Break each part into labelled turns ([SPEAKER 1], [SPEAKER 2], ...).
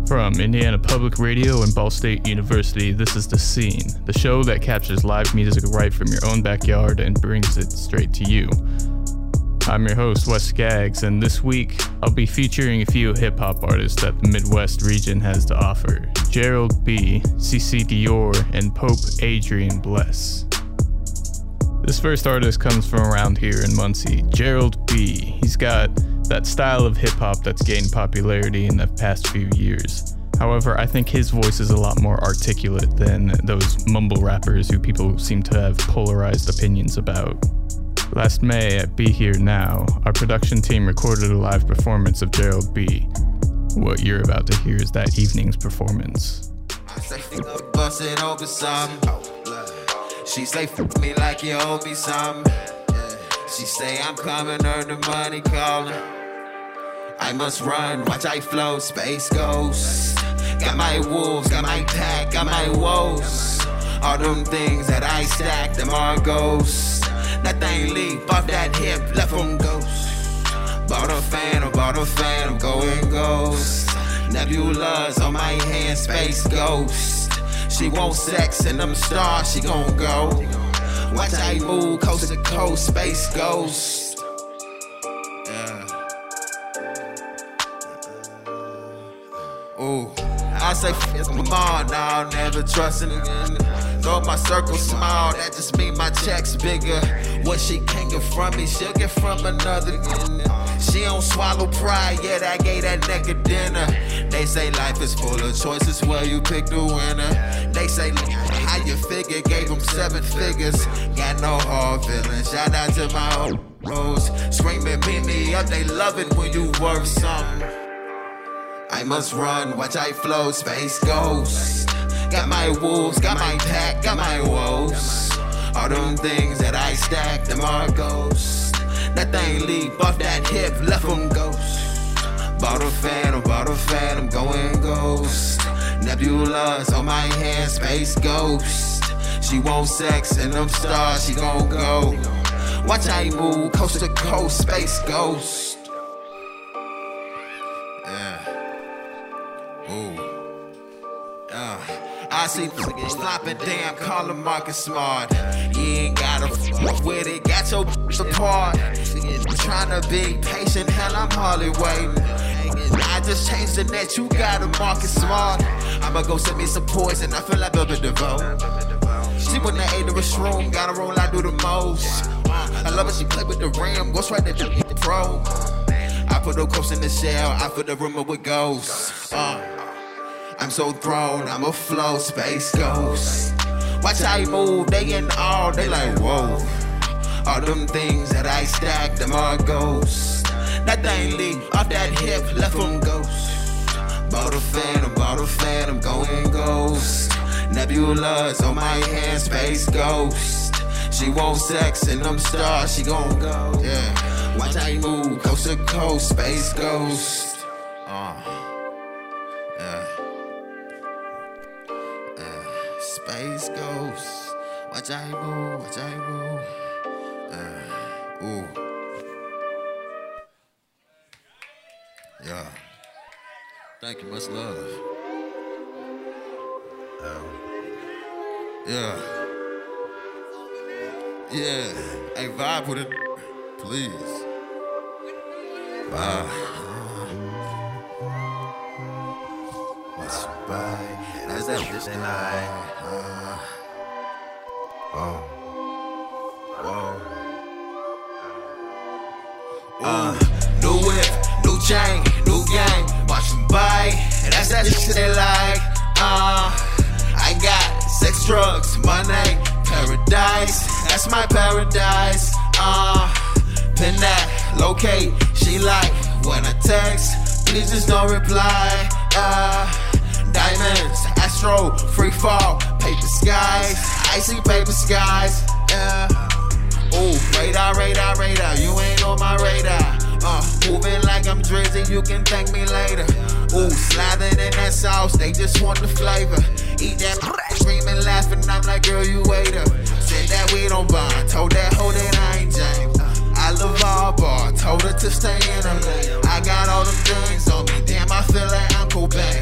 [SPEAKER 1] From Indiana Public Radio and Ball State University, this is The Scene, the show that captures live music right from your own backyard and brings it straight to you. I'm your host, Wes Skaggs, and this week I'll be featuring a few hip-hop artists that the Midwest region has to offer. Gerald B., CC Dior, and Pope Adrian Bless. This first artist comes from around here in Muncie, Gerald B. He's got that style of hip-hop that's gained popularity in the past few years. However, I think his voice is a lot more articulate than those mumble rappers who people seem to have polarized opinions about. Last May at Be Here Now, our production team recorded a live performance of Gerald B. What you're about to hear is that evening's performance.
[SPEAKER 2] Bust it open some. She say fuck me like you owe me something. She say I'm coming, earn the money calling. I must run, watch I flow, space ghost. Got my wolves, got my pack, got my woes. All them things that I stack, them are ghosts. That thing leap off that hip, left from ghost. Bought a phantom, going ghost. Nebulas on my hand, space ghost. She want sex and them stars, she gon' go. Watch I move, coast to coast, space ghost. Ooh, I say it's my mom, now I'll never trust it again. Though my circle small, that just mean my checks bigger. What she can't get from me, she'll get from another. She don't swallow pride, yet I gave that nigga dinner. They say life is full of choices, well you pick the winner. They say how you figure, gave them 7 figures. Got no hard feelings, shout out to my hoes. Screaming, beat me up, they love it when you worth something. I must run, watch I flow, space ghost. Got my wolves, got my pack, got my woes. All them things that I stack, them are ghosts. That thing leap off that hip, left from ghost. Bought a phantom, going ghost. Nebulas on my hand, space ghost. She want sex and them stars, she gon' go. Watch I move, coast to coast, space ghost. I see niggas flopping, damn, call him Marcus Smart. You ain't gotta fuck with it, got your apart. Tryna be patient, hell, I'm hardly waiting. I just changed the net, you gotta Marcus Smart. I'ma go send me some poison, I feel like a bit devout. She when I ate the room, gotta roll, I do the most. I love it, she play with the rim, go straight to the pro. I put no coats in the shell, I fill the room with ghosts. I'm so thrown, I'm a flow, space ghost. Watch I move, they in all, they like whoa. All them things that I stack, them are ghosts. That thing leap off that hip, left from ghost. Bought a phantom, going ghost. Nebulas on my hand, space ghost. She want sex and them stars, she gon' go. Yeah, watch I move, coast to coast, space ghost. Space ghost, watch I move, watch I move. Ooh. Yeah. Thank you, much love. Yeah. Yeah. Hey, vibe with it, please. What's right? That's that this night. New whip, new chain, new game. Watch them buy, and that's that shit they like. I got sex, drugs, money, paradise. That's my paradise. Pin that, locate. She like when I text, please just don't reply. Diamonds, astro, free fall, paper skies, icy paper skies. Ooh, radar, you ain't on my radar. Moving like I'm Drizzy, you can thank me later. Ooh, slathering in that sauce, they just want the flavor. Eat that, screaming, laughing, I'm like, girl, you waiter. Said that we don't bond, told that hoe that I ain't James. I love all bar, told her to stay in her lane. I got all them things on me, damn, I feel like I'm Cobain. Wool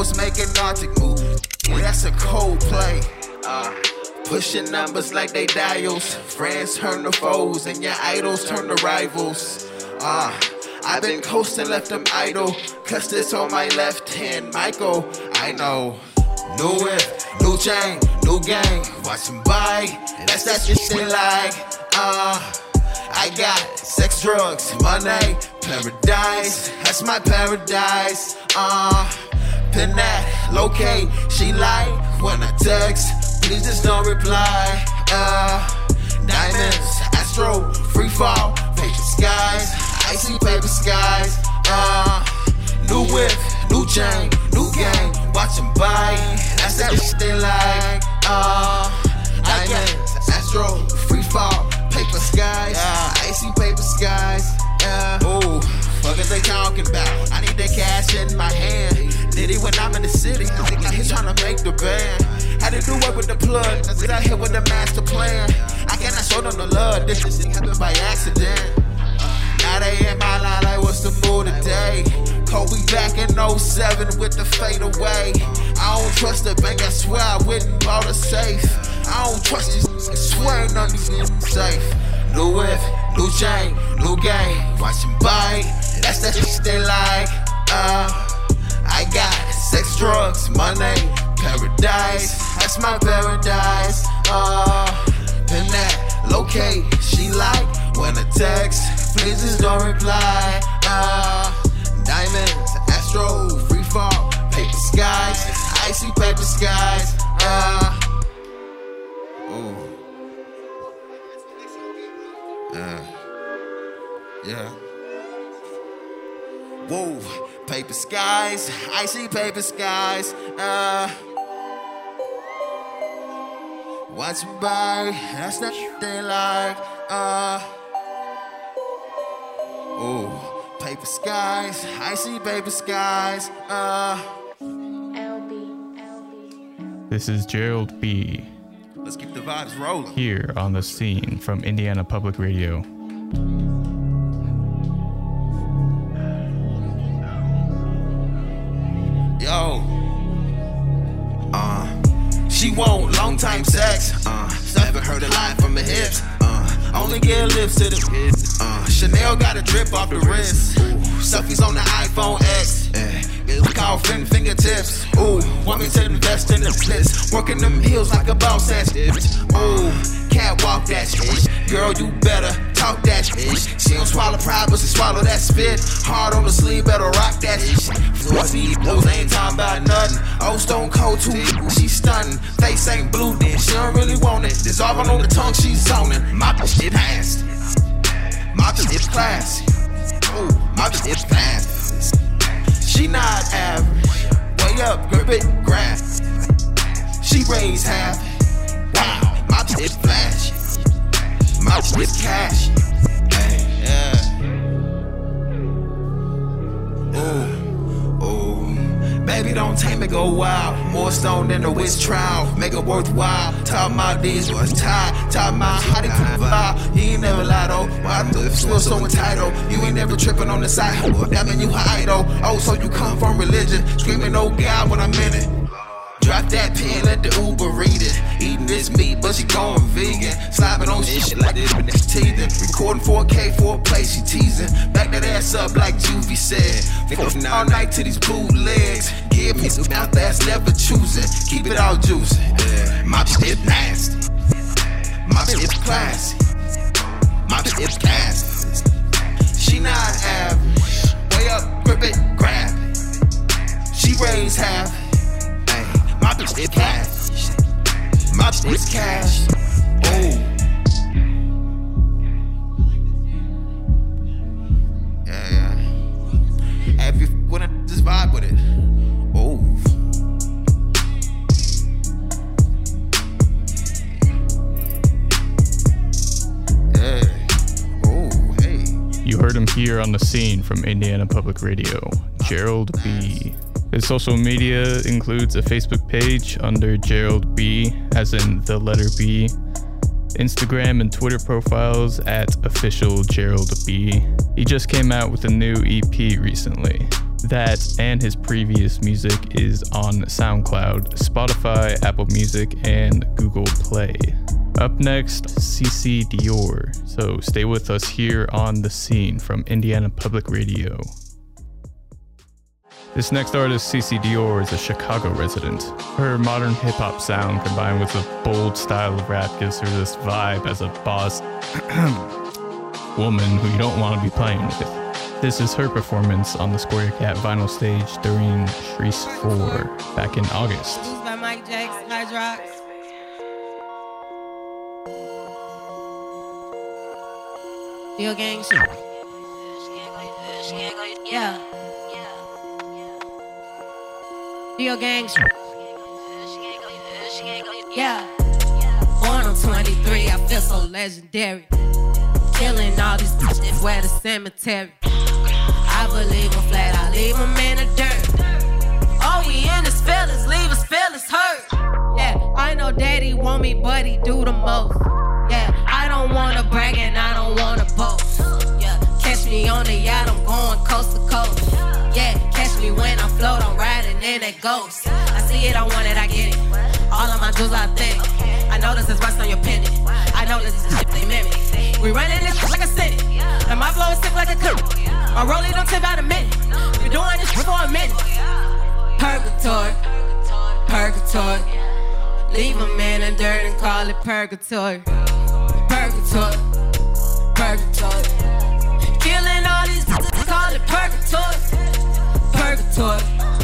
[SPEAKER 2] was making Arctic move. That's a cold play. Pushing numbers like they dials. Friends turn to foes and your idols turn to rivals. I've been coasting, left them idle. Cause this on my left hand, Michael. I know. New whip, new chain, new gang. Watch them buy. That's that shit they like. I got sex, drugs, money, paradise. That's my paradise. Pin that, locate. She like when I text. Please just don't reply. Diamonds, astro, free fall, paper skies, icy paper skies. New whip, new chain, new gang. Watch them buy. That's that shit they like. Diamonds, astro, free fall, paper skies, icy paper skies. Ooh, fuck is they talking about? I need that cash in my hand. Did it when I'm in the city. He's trying to make the band. Had to do work with the plug. I out here with the master plan. I cannot show them the love. This shit happened by accident. Now they in my line like what's the mood today? Kobe back in 07 with the fade away. I don't trust the bank, I swear I wouldn't bought a safe. I don't trust these swearing on these safe. New whip, new chain, new gang. Watch them buy. That's that shit they like. I got sex, drugs, money, paradise. That's my paradise. Pin that, locate. She like when I text. Please just don't reply. Diamonds, astro, free fall, paper skies, icy paper skies. Yeah. Whoa, paper skies, icy paper skies. Watch me buy, that's that shit they like. Paper skies, icy paper skies.
[SPEAKER 1] This is Gerald B.
[SPEAKER 2] Let's keep the vibes rolling.
[SPEAKER 1] Here on The Scene from Indiana Public Radio.
[SPEAKER 2] Yo, she want long time sex. Never heard a line from her hips. Only get lips to the kids. Chanel got a drip off the wrist. Selfies on the iPhone X. Look off in fingertips. Want me to invest in the splits. Working them heels like a boss ass bitch. Can't walk that shit. Girl, you better talk that shit. She don't swallow pride, but she swallow that spit. Hard on the sleeve, better rock that shit. Those ain't talking about nothing. Old Stone Cold too, she stunning. Face ain't blue, then she don't really want it. Dissolving on the tongue, she's zoning. My shit nasty. My shit classy. My shit fast. She not average. Way up, grip it, grab. She raised half. Wow, my shit flashy. My shit cash. Hey, yeah. Baby, don't tame it, go wild. More stone than a witch trial. Make it worthwhile. Talk about these was tied. Talk about how they provide. You ain't never lied, though. Why the still so entitled? You ain't never tripping on the side. That mean you her idol. Oh, so you come from religion. Screaming, oh God, when I'm in it. Drop that pen, let the Uber read it. Eating this meat, but she going vegan. Slobbing on shit like this, but that's teething. Recording 4K for a play, she teasing. Back that ass up like Juvie said. From all night to these bootlegs. Give me some mouth that's never choosing. Keep it all juicy. My shit nasty. My shit classy. My shit classy. She not average. Way up, grip it, grab it. She raised half. My bitch is cash. My bitch is cash. Yeah. Hey, if you wanna just vibe with it.
[SPEAKER 1] Hey. You heard him here on The Scene from Indiana Public Radio, Gerald B. His social media includes a Facebook page under Gerald B, as in the letter B, Instagram and Twitter profiles at official Gerald B. He just came out with a new EP recently. That and his previous music is on SoundCloud, Spotify, Apple Music, and Google Play. Up next, CC Dior. So stay with us here on The Scene from Indiana Public Radio. This next artist, CC Dior, is a Chicago resident. Her modern hip-hop sound combined with a bold style of rap gives her this vibe as a boss woman who you don't want to be playing with. This is her performance on the Square Cat vinyl stage during Shreese 4 back in August.
[SPEAKER 3] Produced by Mike Jakes, Hydrox. Yo gang shit. Yeah. Yo gang shit. Yeah. Born on 23, I feel so legendary. Killing all these bitches where the cemetery. I believe I'm flat, I leave them in the dirt. Oh, we in his feelings, leave his feelings hurt. Yeah, I know daddy want me, but he do the most. Yeah, I don't wanna brag and I don't wanna boast. Yeah, catch me on the yacht, I'm going coast to coast. Yeah, catch me when I float, I'm riding in that ghost. I see it, I want it, I get it. All of my jewels are thick. I know this is rust on your pendant. I know this is shit they mimic. We running this shit like a city. And my flow is sick like a cook. My rollie don't tip out a minute. We doing this shit for a minute. Purgatory, purgatory. Leave them in the dirt and call it purgatory. Purgatory, purgatory. Killing all these bitches, call it purgatory. Purgatory,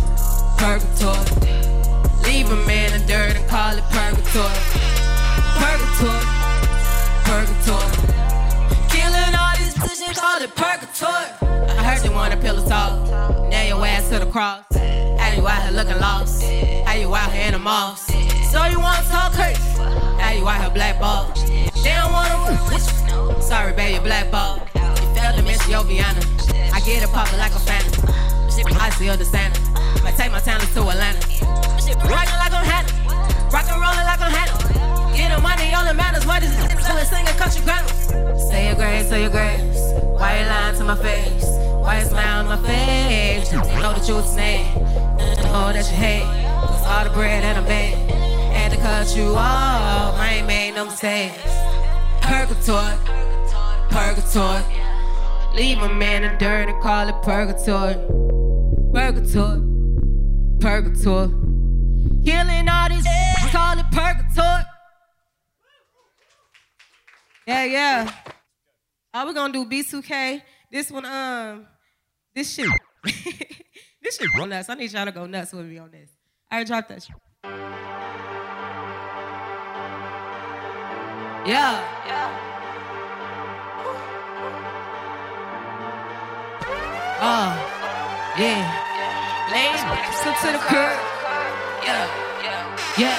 [SPEAKER 3] purgatory. Leave them in the dirt and call it purgatory. Purgatory, purgatory. Killing all these bitches, call it purgatory. I heard they wanna pill us off. Nail your ass to the cross. How you out here looking lost? How you out here in the mall? So you wanna talk crazy? How you out here blackball? They don't wanna with you. Sorry, baby, blackball. You failed to miss Yoviana. I get it poppin' like a phantom. I seal the Santa. I take my talents to Atlanta. Rockin' like I'm Hannah. Rockin' rollin' like I'm Hannah. Getting money, all that matters. What is it? So let's sing a country grammar. Say your grace, say your grace. Why you lying to my face? Why you smile on my face? You know the truth's name. Oh, that you hate. Cause all the bread that I made. Had to cut you off. I ain't made no mistakes. Purgatory, purgatory. Leave a man in dirt and call it purgatory. Purgatory, purgatory. Killing all these call it purgatory. Yeah. We're gonna do B2K. This one, this shit. This shit go nuts. I need y'all to go nuts with me on this. I already dropped that shit. Yeah. Yeah. Lane, slip to the curb. Yeah.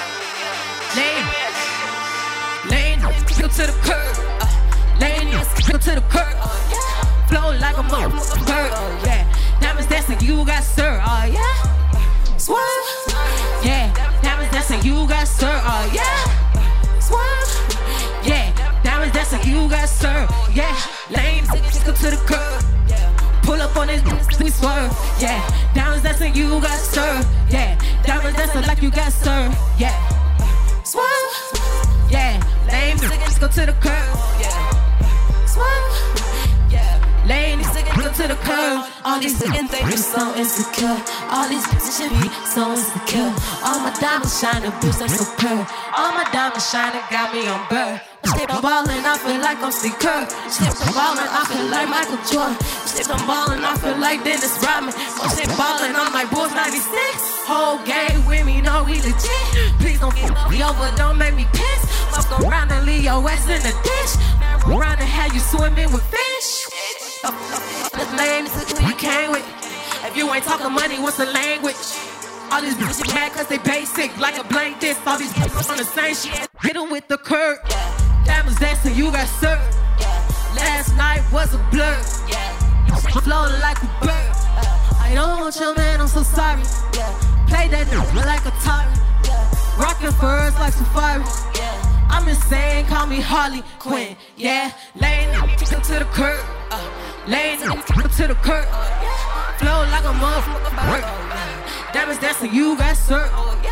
[SPEAKER 3] Lane, slip to the curb. Lane, slip to the curb. Flow like a motherfucker. Yeah. Diamonds dancing, you got sir. Yeah. Swerve. Yeah. Diamonds dancing, you got sir. Yeah. Swerve. Yeah. Diamonds dancing, you got sir. Yeah. Lane, slip to the curb. Pull up on this, we swerve, yeah. Diamonds dancing, you got served, yeah. Diamonds dancing like you got served, yeah. Swerve, yeah. Lame, go to the curb, yeah. Swerve, yeah. Lame, go to the curb. All these niggas, they be so insecure. All these bitches should be so insecure. All my diamonds shining, bitch, I'm so pure. All my diamonds shining, got me on burr. I'm ballin', I feel like I'm Steve Kerr. I'm ballin', I feel like Michael Jordan. I'm ballin', I feel like Dennis Rodman. I'm ballin', I'm like Bulls 96. Whole game with me, know we legit. Please don't fuck me over, don't make me piss. Fuck around and leave your ass in the ditch. Around and have you swimming with fish. This lame, this is who you came with. If you ain't talking money, what's the language? All these bitches mad cause they basic, like a blank disc. All these bitches on the same shit. Hit them with the curb. Diamonds dancing, you got served. Last night was a blur. Floating like a bird. I don't want your man, I'm so sorry. Play that like a tyrant. Rockin' furs like Safari. I'm insane, call me Harley Quinn. Yeah, laying to the curb. Lanes to the curb. Flow like a motherfucker bird. Diamonds dancing, you got served.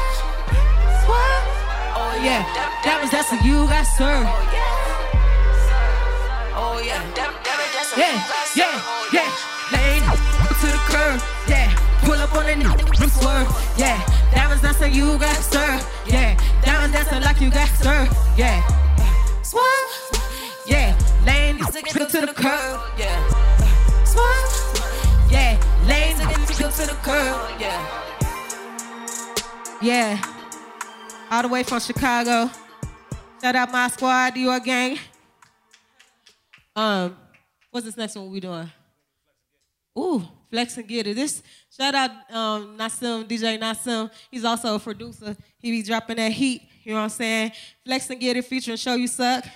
[SPEAKER 3] Oh yeah, diamonds dancing, you got served. Oh yeah, yeah. Lane to the curb, yeah. Pull up on the nigga, swerve, yeah. Diamonds dancing, you got served, yeah. Diamonds dancing like you got served, yeah. Swerve, yeah. Lane to the curb, yeah. Swerve, yeah. Lane to the curb, yeah. Yeah. All the way from Chicago. Shout out my squad, Dior gang. What's this next one we doing? Ooh, Flex and Get It. This shout out Nassim, DJ Nassim. He's also a producer. He be dropping that heat. You know what I'm saying? Flex and Get It featuring Show You Suck.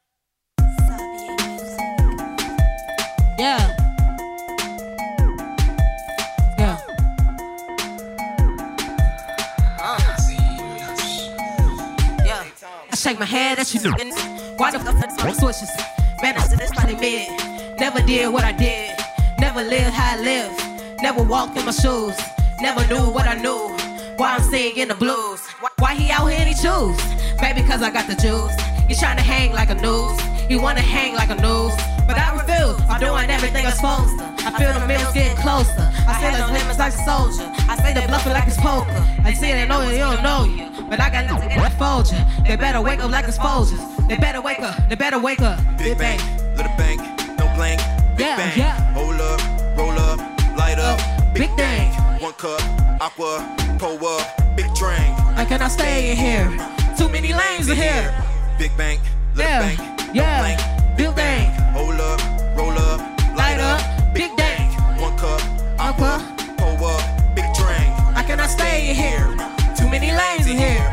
[SPEAKER 3] Yeah. Yeah. Yeah. I shake my head at you. Why the fuck switches? Man, I said this body mid. Never did what I did. Never lived how I lived. Never walked in my shoes. Never knew what I knew. Why I'm singing the blues. Why he out here and he choose? Maybe cause I got the juice. He trying to hang like a noose. He wanna hang like a noose. But I refuse. I'm doing everything I'm supposed to. I feel the meals getting closer. I say the limits like a soldier. I say the bluffing like it's poker. I say they know you, they don't know you. But I got nothing to fold you. They better wake up like it's Folgers. They better wake up. They better wake up.
[SPEAKER 4] Big bang, little bang, no blank. Big bang, hold up, roll up, light up. Big thing. One cup, aqua, pull up, big drink.
[SPEAKER 3] I cannot stay in here. Too many lanes in here.
[SPEAKER 4] Big bang, little bang, no blank.
[SPEAKER 3] Big bang,
[SPEAKER 4] hold up, roll up, light up. Big bang. One cup, aqua, pull up, big drink.
[SPEAKER 3] I cannot stay in here. Too many lanes in here.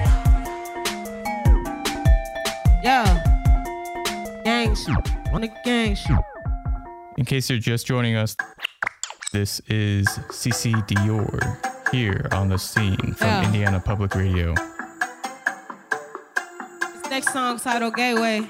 [SPEAKER 3] Yeah. Gang shoot. On the gang shoot.
[SPEAKER 1] In case you're just joining us, this is CC Dior here on The Scene from Indiana Public Radio.
[SPEAKER 3] This next song titled Gateway.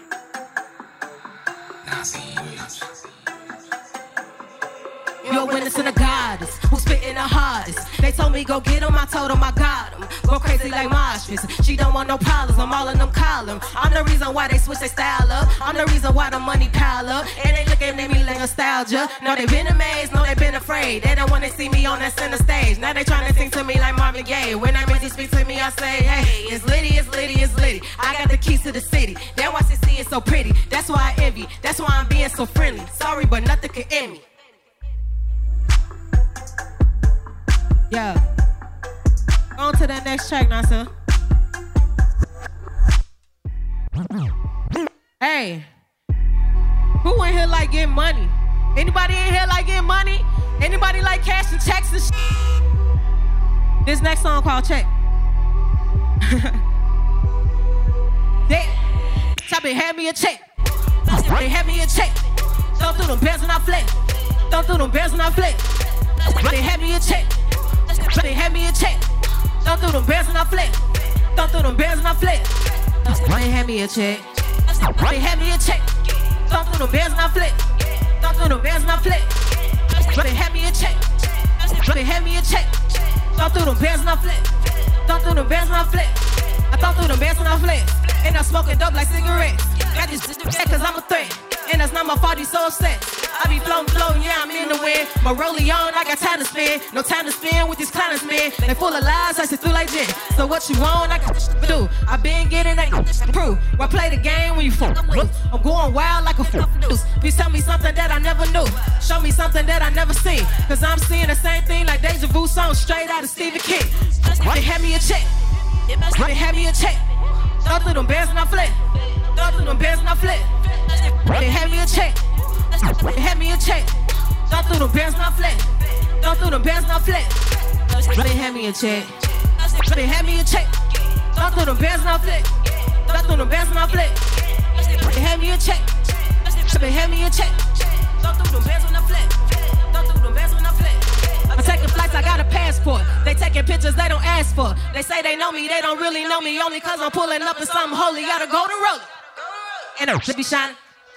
[SPEAKER 3] You're a witness and a goddess who's spitting the hardest. They told me go get him, I told them I got him. Go crazy like Mosh Pits. She don't want no problems, I'm all in them columns. I'm the reason why they switch their style up. I'm the reason why the money pile up. And they looking at me like nostalgia. No, they been amazed, no, they been afraid. They don't want to see me on that center stage. Now they trying to sing to me like Marvin Gaye. When I make you speak to me, I say, hey, it's litty, it's litty, it's litty. I got the keys to the city. That's why CC is so pretty. That's why I envy. That's why I'm being so friendly. Sorry, but nothing can end me. Yeah. On to that next track now, son. Hey. Who in here like getting money? Anybody in here like getting money? Anybody like cash and checks and shit? This next song called Check. Chop it, hand me a check. They hand me a check. Thumb through them bands and I flick. Thumb through them bands and I flick. They hand me a check. They hand me a check. Thumb through them bands and I flick. Thumb through them bands and I flick. They hand me a check. They hand me a check. Thumb through them bands and I flick. Thumb through them bands and I flick. They hand me a check. They hand me a check. Thumb through them bands and I flick. Thumb through them bands and I flick. I thumb through them bands and I flick. And I'm smoking dope like cigarettes. Got this shit cause I'm a threat. And that's not my fault, he's so upset. I be floating, yeah, I'm in the wind. My rollie on, I got time to spend. No time to spend with these clowns, man. They full of lies, I sit through like gin. So what you want, I got this shit to do. I been getting that proof. Why play the game when you fuck? I'm going wild like a fool. Please tell me something that I never knew. Show me something that I never seen. Cause I'm seeing the same thing like Deja Vu song straight out of Stephen King. They had me a check. They had me a check. Throw through them bands and I flip. Throw through them bands and I flip. They had me a check. They had me a check. Throw through them bands and I flip. Throw through them bands and I flip. They had me a check. They had me a check. Throw through them bands and I flip. Throw through them bands and I flip. They had me a check. They had me a check. Throw through them bands when I flip. Throw through them bands when I flip. I'm taking flights, I got a passport. They taking pictures they don't ask for. They say they know me, they don't really know me. Only cause I'm pulling up in something holy. Gotta go to roll. And they be shining.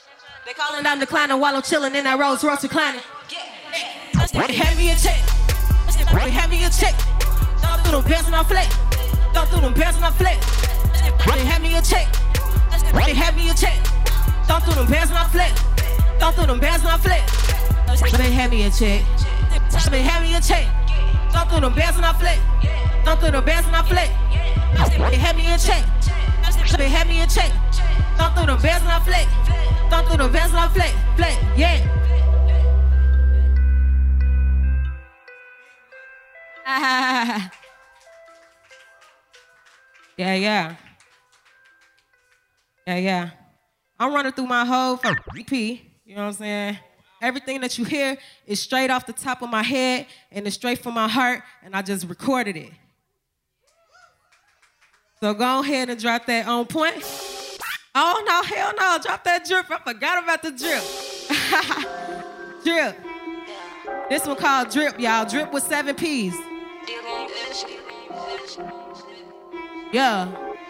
[SPEAKER 3] They calling I'm declining while I'm chilling in that Rolls Royce reclining. They hand me a check. They hand me a check. Don't through them pants and I flex. Don't through them pants and I flex. They hand me a check. They hand me a check. Don't through them pants and I flex. Don't through them pants and I flex. They hand me a check. They hand me a check. Don't through them pants and I flex. Don't through them pants and I flex. They hand me a check. They hand me a check. Don't through them pants and I flex. Don't through them pants and I flex. Flex, yeah. Yeah. I'm running through my whole EP, you know what I'm saying? Everything that you hear is straight off the top of my head and it's straight from my heart, and I just recorded it. So go ahead and drop that on point. Oh, no, hell no, drop that drip. I forgot about the drip. Drip. This one called Drip, y'all. Drip with 7 P's. Yeah.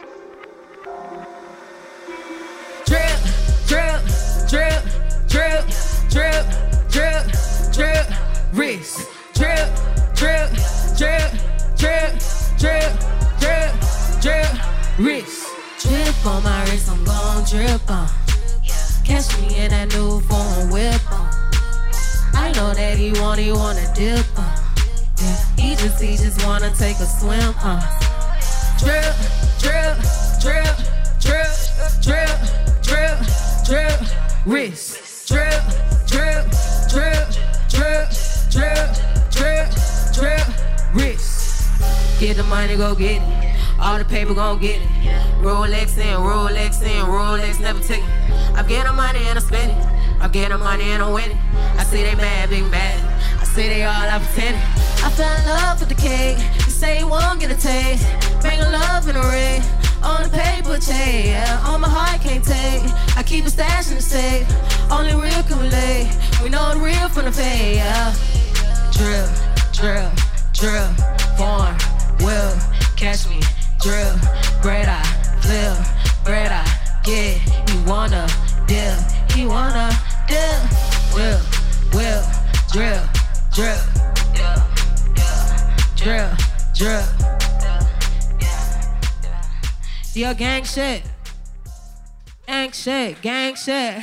[SPEAKER 3] Drip, drip, drip, drip, drip, drip, drip, wrist. Drip, drip, drip, drip, drip, drip, drip, wrist. Drip on my wrist, I'm gon' drip on. Catch me in that new phone whip on. I know that he wanna dip on. Yeah, he just wanna take a swim on. Drip, drip, drip, drip, drip, drip, drip, wrist. Drip, drip, drip, drip, drip, drip, drip, wrist. Get the money, go get it. All the paper gon' get it. Rolex in, Rolex in, Rolex never take it. I'm getting money and I'm spending. I'm getting money and I'm winning. I see they mad, big mad. I see they all out pretending. I fell in love with the cake. You say you won't get a taste. Bring a love in a ring. On the paper chain, yeah. On my heart can't take. I keep a stash in the safe. Only real can relate. We know the real from the fake, yeah. Drill, drill, drill. Born, will, catch me. Drill, bread I flip, bread I get. He wanna dip, he wanna dip. Will, drill, drill, drill, drill. Yo, gang shit. Gang shit, gang shit.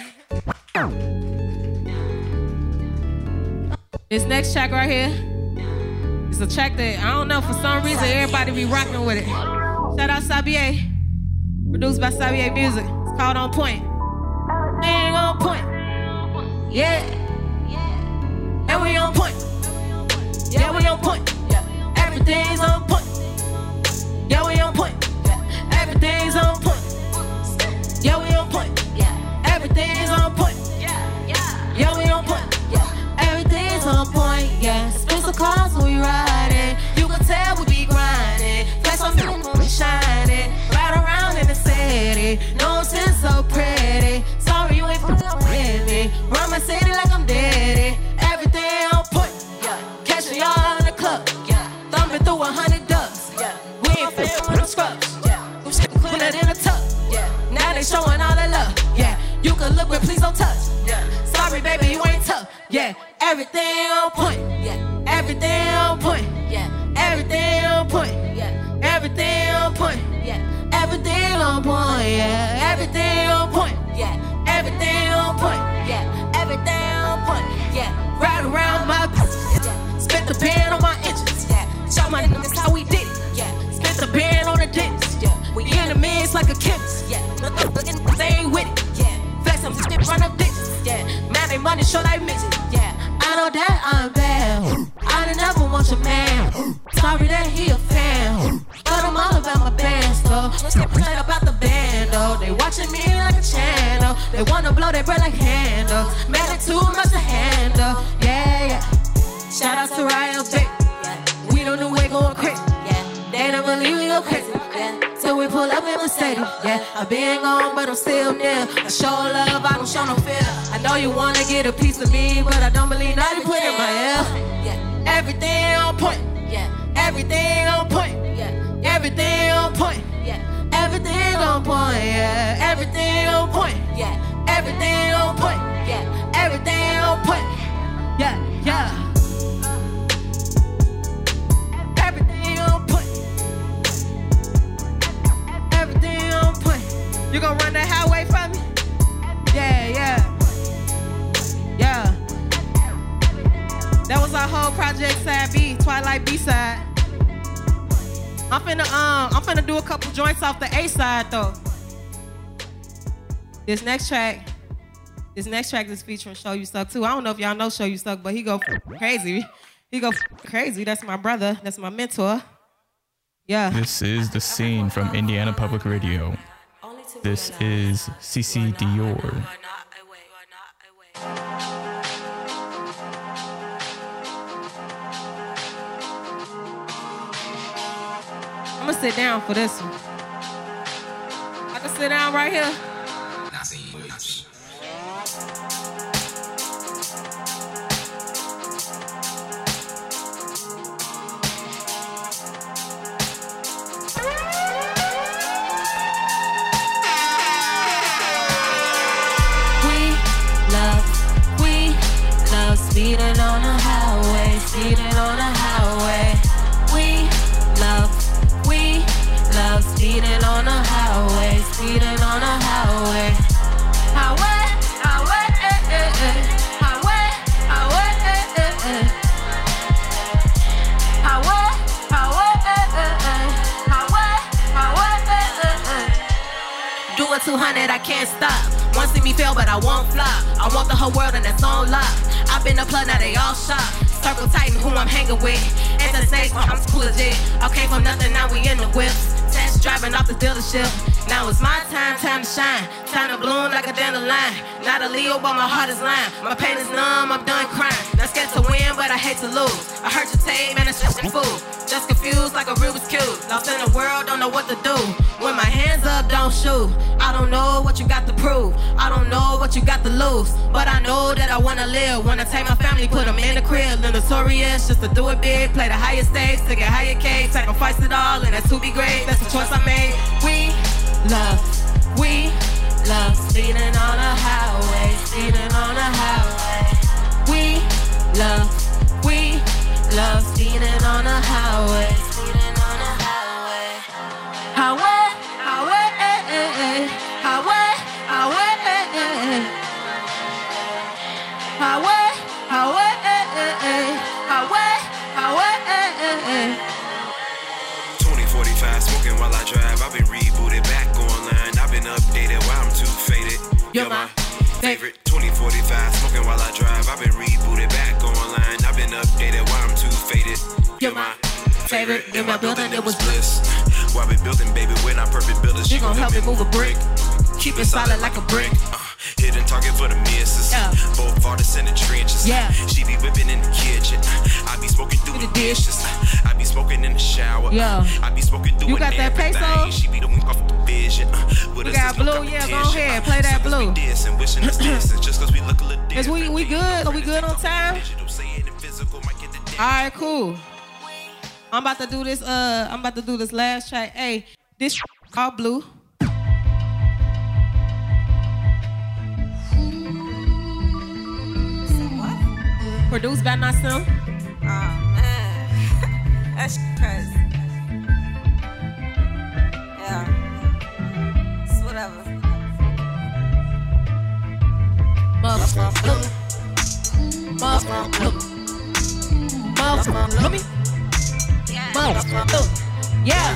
[SPEAKER 3] This next track right here is a track that I don't know, for some reason everybody be rocking with it. Shout out Sabier. Produced by Sabier Music. It's called On Point. Ain't on point. Yeah. And we on point. Yeah, we on point. Everything's on point. Yeah, we on point. Everything's on point. Yeah, we on point. Everything's on point. Yeah, we on point. Everything's on point. Yeah, special cars when we riding. You can tell we be grinding. Flex on feeling when we shining. Ride around in the city. No sense so pretty. Sorry you ain't with me. Run my city like I'm daddy. Everything on point. Catch me all in the club. Thumbing through 100 dubs. We ain't fit with no scrubs. Put it in a tub. Now they showing all that love. You can look, but please don't touch. Sorry, baby, you ain't tough. Everything on point. Everything on point. Everything on point. Everything on point. Everything on point. Everything on point. Everything on point. Everything on point. Ride around my bitch. Spit the pen on my inches. Show my niggas how we did it. Spit the pen on the dicks. We in the mix like a chemist. They ain't with it. Flex some shit, run up dicks. Man, they money show like midgets. I know that I'm bad. I done never want your man. Sorry that he a fan. But I'm all about my band, so let's get played about the band, though. They watching me like a channel. They wanna blow their breath like handle. Man, they too much to handle. Shout out to Ryan Vick. We don't know we're going crazy. They never leave we go crazy. Till we pull up in Mercedes. I've been gone, but I'm still near. I show love, I don't show no fear. I know you wanna get a piece of me, but I don't believe nothing put in my ear. Everything on point. Everything on point. Everything on point. Everything on point. Everything on point. Everything on point. Yeah, everything on point. Yeah, yeah. Everything on point. Everything on point. You gonna run that highway for me? Yeah, yeah. Yeah. That was our whole project side B, Twilight B side. I'm finna do a couple joints off the A side though. This next track is featuring Show You Suck too. I don't know if y'all know Show You Suck, but he go crazy. He go crazy. That's my brother. That's my mentor. Yeah.
[SPEAKER 1] This is The Scene from Indiana Public Radio. This is CC Dior.
[SPEAKER 3] I'm gonna sit down for this one. I can sit down right here. We love speeding on the highway, speeding on the highway. We love speeding on the highway, speeding on the highway. Highway, highway, highway, highway, highway, highway. Do a 200, I can't stop. Want to see me fail, but I won't flop. I want the whole world and that's on lock. I've been a plug, now they all shot. Circle tighten who I'm hanging with. At the stage, I'm too legit. I came from nothing, now we in the whips. Test driving off the dealership. Now it's my time to shine. Time to bloom like a dandelion. Not a Leo, but my heart is lying. My pain is numb, I'm done crying. Not scared to win, but I hate to lose. I heard your tape, man, it's just fool. Just confused like a Rubik's Cube. Lost in the world, don't know what to do. When my hands up, don't shoot. I don't know what you got to prove. I don't know what you got to lose. But I know that I wanna live. Wanna take my family, put them in the crib. Notorious, just to do it big. Play the highest stakes, to get higher cake. Sacrifice it all, and that's to be great. That's the choice I made. We love speeding on the highway, speeding on the highway. We love speeding on the highway, speeding on the highway. Highway, highway, highway, highway, highway, highway, highway, highway.
[SPEAKER 4] 2045 smoking while I drive. I've been rebooted back online. I've been updated while I'm too faded. You're my favorite. 2045 smoking while I drive. I've been rebooted back online. I've been updated while I'm too faded. You're my favorite. In my building it was bliss. While we building, baby, we're not perfect builders.
[SPEAKER 3] You gon' help me move a brick.
[SPEAKER 4] Keep it solid like a brick. Hidden target for the misses. Both artists in the trenches. She be whipping in the kitchen. I be smoking through the dishes. I be smoking in the shower. I be smoking through
[SPEAKER 3] you got that peso?
[SPEAKER 4] She be the wink off the vision.
[SPEAKER 3] We got blue, yeah, go ahead, play that blue. Is we good? Are we good on time? Alright, cool. I'm about to do this last track. Hey, this called Blue. Produced by Nassim.
[SPEAKER 5] Oh man, that's crazy. Yeah, it's whatever.
[SPEAKER 3] Yeah.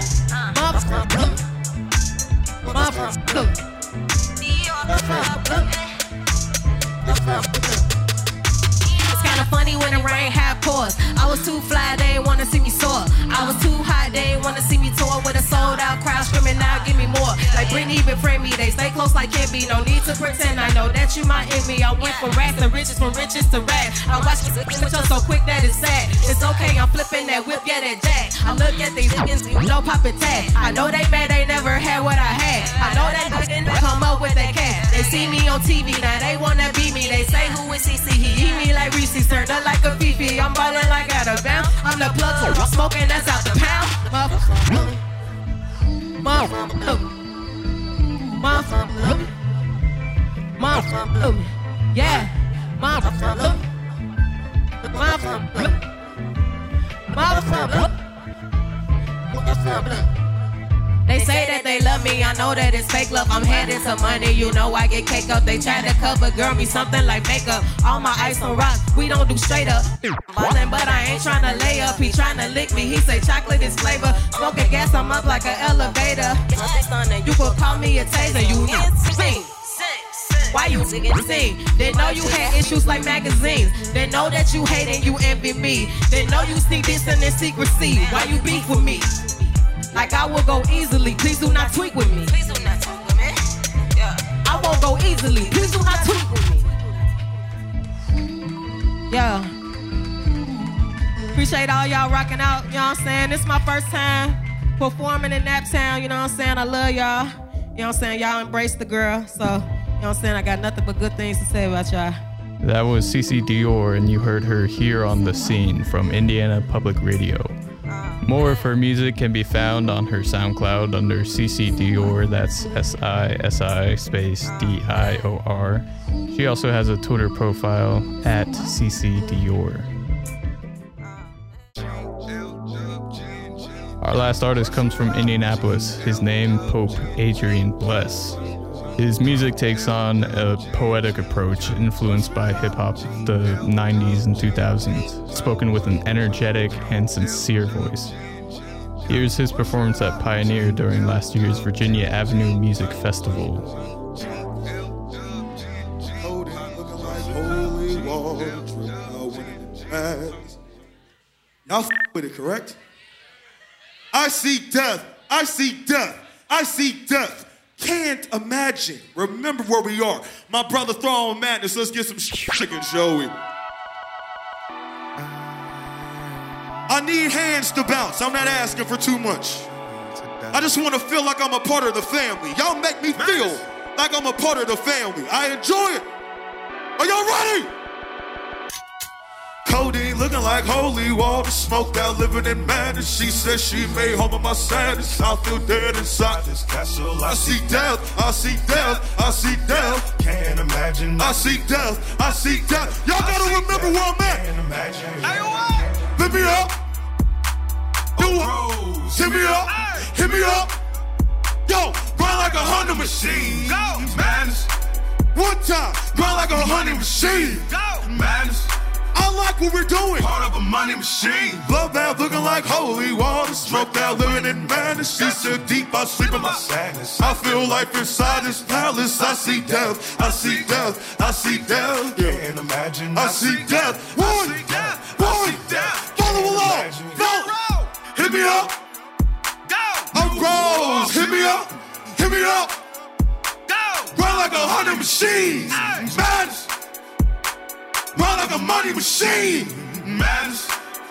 [SPEAKER 3] Kinda funny when the rain had pours. I was too fly, they ain't wanna see me soar. I was too hot, they ain't wanna see me tour. With a sold out crowd screaming out, give me more. Like Britney befriend me, they stay close like can be. No need to pretend, I know that you might envy. I went from rags to riches to rags. I watch this switch up so quick that it's sad. It's okay, I'm flipping that whip, yeah, that jack. I look at these niggas, you know, pop it tag. I know they mad, they never had what I had. I know that didn't come up with that cash. They see me on TV, now they wanna be me. They say who is CC, he eat me like Reese, turned up like a Fifi. I'm ballin' like out of bounds. I'm the plug, so I'm smoking, that's out the pound. Yeah, motherfucker. They say that they love me, I know that it's fake love. I'm headed to money, you know I get cake up. They try to cover girl me something like makeup. All my ice on rock, we don't do straight up. Ballin', but I ain't tryna lay up. He tryna lick me, he say chocolate is flavor. Smoking gas, I'm up like an elevator. You could call me a taser, you sing. Why you sing? They know you had issues like magazines. They know that you hate and you envy me. They know you sneak this in their secrecy. Why you beef with me? Like I will go easily. Please do not tweak with me.
[SPEAKER 5] Please do not tweak with me. Yeah.
[SPEAKER 3] I won't go easily. Please do not tweak with me. Yeah. Appreciate all y'all rocking out. You know what I'm saying? This is my first time performing in Naptown. You know what I'm saying? I love y'all. You know what I'm saying? Y'all embrace the girl. So, you know what I'm saying? I got nothing but good things to say about y'all.
[SPEAKER 1] That was CC Dior, and you heard her here on The Scene from Indiana Public Radio. More of her music can be found on her SoundCloud under CC Dior, that's SISI space DIOR. She also has a Twitter profile at CC Dior. Our last artist comes from Indianapolis. His name, Pope Adrian Bless. His music takes on a poetic approach influenced by hip-hop of the 90s and 2000s, spoken with an energetic and sincere voice. Here's his performance at Pioneer during last year's Virginia Avenue Music Festival.
[SPEAKER 6] Y'all with it, correct? I see death. I see death. I see death. Can't imagine. Remember where we are. My brother throwing madness. Let's get some chicken, shall we? I need hands to bounce. I'm not asking for too much. I just want to feel like I'm a part of the family. Y'all make me feel like I'm a part of the family. I enjoy it. Are y'all ready? Codeine looking like holy water, smoked out, living in madness. She says she made home of my sadness. I feel dead inside this castle. I see death, I see death, I see death.
[SPEAKER 7] Can't imagine.
[SPEAKER 6] I see death, I see death. Y'all gotta remember where I'm at.
[SPEAKER 7] Can't imagine.
[SPEAKER 6] Lift me up. Do it. Hit me up. Hit me up. Yo, run like a hunting machine.
[SPEAKER 7] Go, madness.
[SPEAKER 6] One time, run like a hunting machine.
[SPEAKER 7] Go, madness.
[SPEAKER 6] I like what we're doing.
[SPEAKER 7] Part of a money machine.
[SPEAKER 6] Blood bath looking like holy water. Smoked out, living in madness. She's so deep, I sleep in my sadness. I feel life inside this palace. I see death. I see death. I see death. Yeah.
[SPEAKER 7] Can't imagine.
[SPEAKER 6] I see death. One.
[SPEAKER 7] I see death.
[SPEAKER 6] One.
[SPEAKER 7] I see death.
[SPEAKER 6] Follow along. Go. Hit me up.
[SPEAKER 7] Go.
[SPEAKER 6] Rose. Hit me up. Hit me up.
[SPEAKER 7] Go.
[SPEAKER 6] Run like a hunting machine. Madness. Run like a money machine.
[SPEAKER 7] Madness.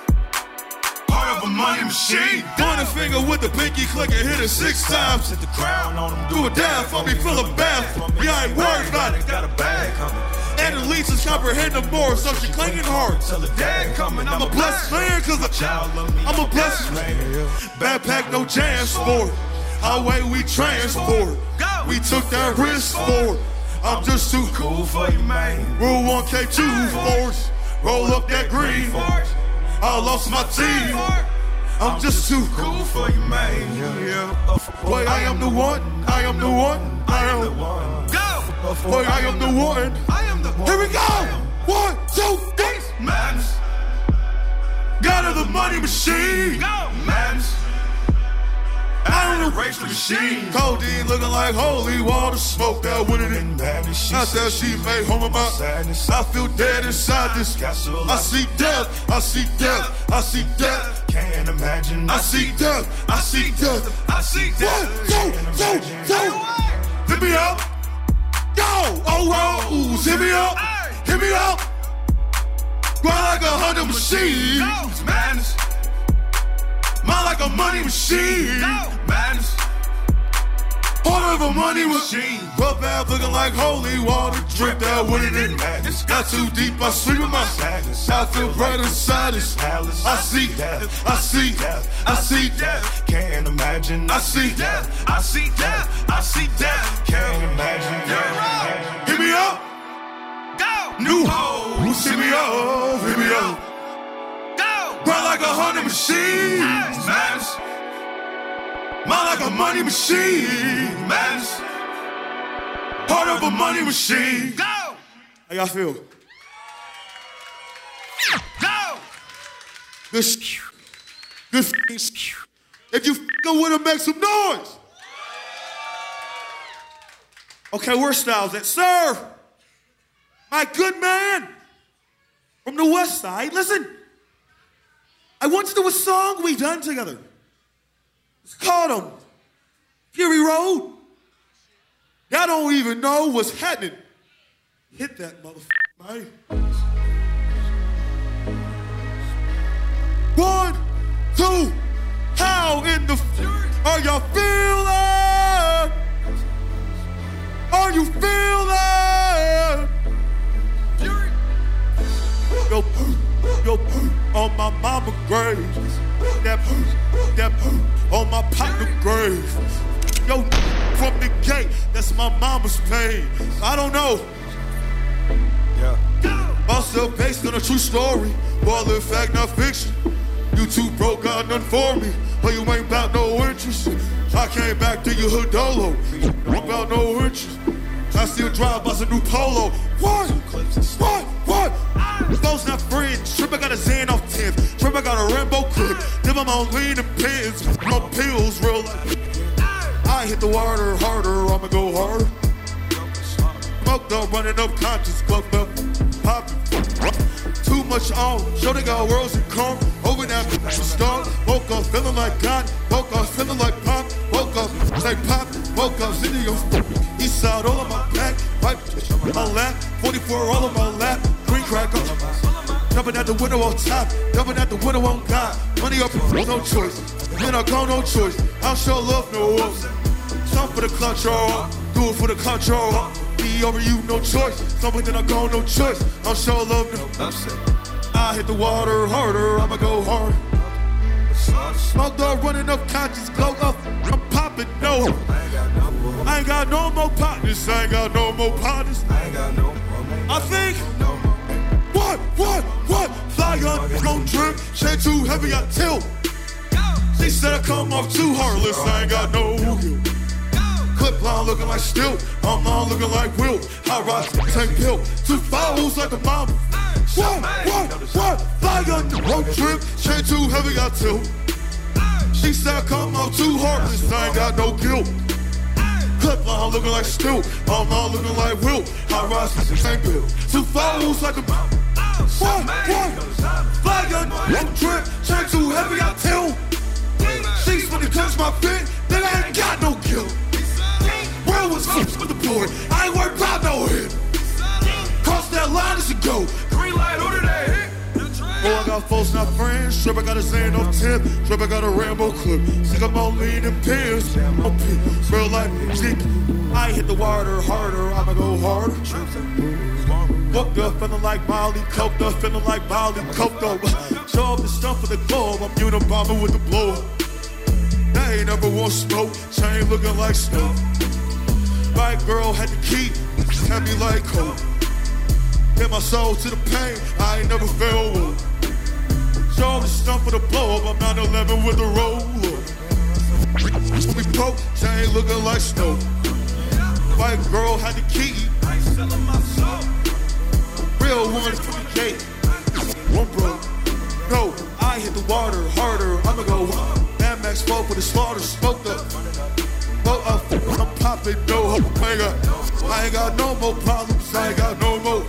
[SPEAKER 7] Part of a money machine.
[SPEAKER 6] Pointing finger with the pinky clicker, hit it 6 times.
[SPEAKER 7] Set the crown on them.
[SPEAKER 6] Do a dab for me, fill a bath. Yeah, I ain't worried about it.
[SPEAKER 7] Got a bag coming.
[SPEAKER 6] And the leads is comprehending more, so she clinging hard.
[SPEAKER 7] Tell the dad coming.
[SPEAKER 6] I'm a blessed man, cause I'm a blessed man. Backpack, no chance for it. Highway, we transport. We took that risk for it. I'm just too
[SPEAKER 7] Cool for you, man.
[SPEAKER 6] Rule 1K2 force. Roll up that green. I lost my team. I'm just too
[SPEAKER 7] Cool for you, man.
[SPEAKER 6] Yeah. Boy, I am the one. I am the one. I am the one.
[SPEAKER 7] Go.
[SPEAKER 6] Boy, I am the one.
[SPEAKER 7] I am the one.
[SPEAKER 6] Here we go. 1, 2, 3.
[SPEAKER 7] Madness.
[SPEAKER 6] Got her the money machine.
[SPEAKER 7] Go. Madness.
[SPEAKER 6] I don't
[SPEAKER 7] Race the machine.
[SPEAKER 6] Codeine looking like holy water. Smoked out with it in
[SPEAKER 7] Madness.
[SPEAKER 6] I said she made home of my
[SPEAKER 7] sadness.
[SPEAKER 6] I feel dead inside this
[SPEAKER 7] Castle.
[SPEAKER 6] I see death. I see death. I see death.
[SPEAKER 7] Can't imagine.
[SPEAKER 6] I see death. I see death.
[SPEAKER 7] I see
[SPEAKER 6] 1,
[SPEAKER 7] death.
[SPEAKER 6] 2, 2, 2. Hit me up. Go. Oh, Rose. Hit me up. Hit me up. Run like a hunting machine.
[SPEAKER 7] Go. Madness.
[SPEAKER 6] Mine like a money machine.
[SPEAKER 7] Go. Madness.
[SPEAKER 6] Part of a money machine. Rub bath looking like holy water. Drink that with it in.
[SPEAKER 7] Madness.
[SPEAKER 6] Got too deep, I sleep in my sadness. I feel right inside this palace. I see death. I see death. I see death.
[SPEAKER 7] Can't imagine.
[SPEAKER 6] I see death.
[SPEAKER 7] I see death. I see death. Can't imagine.
[SPEAKER 6] Hit me up.
[SPEAKER 7] Go. New hoes, hit me up, hit me up. Go! Run like 100 machines, smash. Mind like a money machine, smash. Heart of a money machine. Go!
[SPEAKER 6] How y'all feel?
[SPEAKER 7] Go!
[SPEAKER 6] Good If you f***ing with him, make some noise. Okay, where's Styles at? Sir, my good man from the West Side, listen. I want to do a song we done together. It's called Fury Road. Y'all don't even know what's happening. Hit that motherfucker, man. 1, 2, how in the are y'all feeling? Are you feeling? Yo, on my mama grave. That on my partner grave. Yo, from the gate, that's my mama's pain. I don't know. Yeah. Also based on a true story. Well, in fact, not fiction. You too broke, got nothing for me. But you ain't about no interest. I came back to your hood dolo. I'm about no interest. I still drive by some new Polo. What? Those not friends. Trip, I got a Xan off 10. Trip, I got a Rambo clip. Dip, I'm on lean and pins. My pills, real life. I hit the water harder, I'ma go harder. Smoked up, running up conscious, clubbed up, popping. Too much on, show they got worlds and calm. Over that star, woke up feeling like God. Woke up feeling like Pop. Woke up like Pop. Woke up sitting on East side, all on my back. Right, my lap, 44 all on my lap. Green crack up. Jumping out the window on top, jumping out the window on God. Money up, no choice. Then I go no choice. I'll show love, no ups. Some for the control, do it for the control. Be over you, no choice. Something that I go, no choice. I'll show love, no ups. I hit the water harder, I'ma go hard. Smoke dog running up, conscious glow up. I'm popping, no. I ain't got no more partners, I ain't got no more partners. I think. What? Fly on drip, shit too heavy, I tilt. She said I come off too heartless, I ain't got no heel. Clip line looking like stilt, I'm on looking like Will. I rock tank pill, 2 fouls like a mama. What? Fly on road trip, shit too heavy, I tilt. She said I come off too heartless, I ain't got no guilt. Clip line looking like stilt, I'm on looking like Will. I rock tank pill, 2 fouls like a mama. What? Fly on road trip, shit too heavy, I tilt. She's when it comes my fit, then I ain't got no guilt. Where was flips with the board? I ain't worried about no hit. Cross that line, it's a go. Green light, order that hit. Oh, I got folks, not friends. Strip, I got a Xan off 10. Strip, I got a Rambo clip. Sick of on lean and pills. Real life, stick. I hit the water harder, I'ma go harder. Woke up feeling like Molly, coked up feeling like Molly, coked up. Show up the stuff for the globe, I'm Unabomber with the blow. They ain't never want smoke, chain looking like snow. Right girl had the key, had me like coke. Hit my soul to the pain, I ain't never felt. Show up the stuff for the blow up, I'm 911 with the roller. We broke, chain looking like snow. White girl had the key, I ain't selling my soul. Real one from the gate, one broke. No, I hit the water harder, I'ma go. Mad Max spoke for the slaughter, smoked up. Blow up, I'm popping, no hope. I ain't got no more problems, I ain't got no more.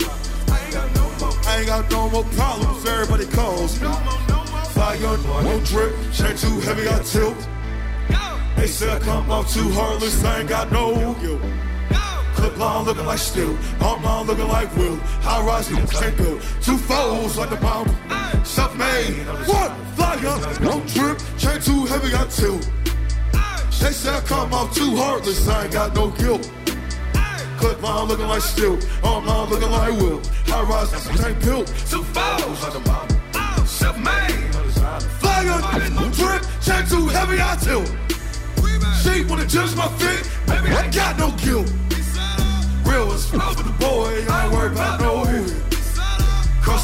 [SPEAKER 6] I ain't got no more problems, everybody calls me. Fly on, no drip, chain too heavy, I tilt. They say I come off too heartless, I ain't got no guilt. Clip line looking like still, arm line looking like Will. High rise in the tank bill, 2 foes like the mama. Self-made, what? Fly up, no drip, chain too heavy, I tilt. They say I come off too heartless, I ain't got no guilt. Clip line looking like still, arm line looking like Will. High rise in the tank bill, 2 foes like the mama. Self-made, fly up, no drip, chain too heavy, I tilt. She wanna judge my fit, baby, I got no guilt. Real as fuck for the boy, I ain't worried about no hit.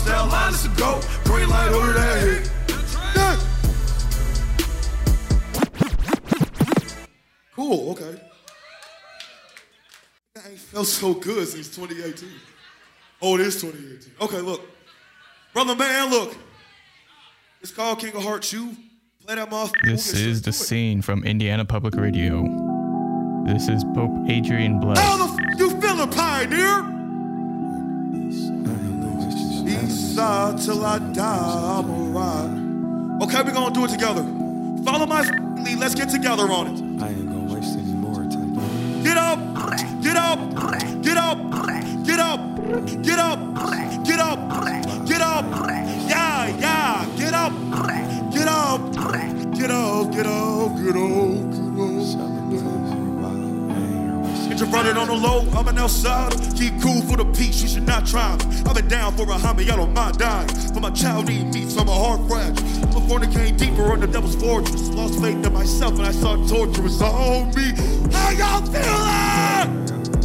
[SPEAKER 7] Lifestyle line is a go. Green light, order that hit. Yeah. Cool, okay. I ain't felt so good since 2018. Oh, it is 2018. Okay, look. Brother man, look. It's called King of Hearts. You play that motherfucker.
[SPEAKER 1] This is The Scene from Indiana Public Radio. This is Pope Adrian Bless.
[SPEAKER 6] How the f you feeling, Pioneer? East side till I die, I'm alright. Okay, we're gonna do it together. Follow my lead, let's get together on it.
[SPEAKER 8] I ain't gonna waste any more time.
[SPEAKER 6] Get up, get up, get up, get up, get up, get up, get up, yeah, yeah, get up, get up, get up, get up, get up. Introverted on the low, I'm an outsider. Keep cool for the peace, you should not try me. I've been down for a homie, I don't mind dying. But my child need me, so my heart fragile. Before it came deeper on the devil's fortress. Lost faith in myself and I saw torture was on me. How y'all feeling?